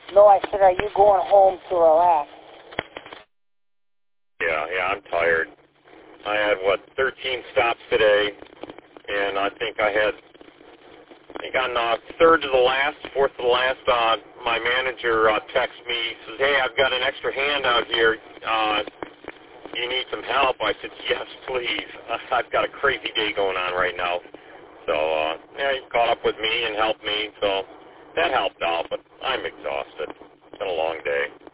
No, I said, are you going home to relax? Yeah, I'm tired. I had, 13 stops today, and I think on third to the last, fourth to the last, my manager texted me, says, hey, I've got an extra hand out here. You need some help? I said, yes, please. I've got a crazy day going on right now. So, he caught up with me and helped me, so that helped out, but I'm exhausted. It's been a long day.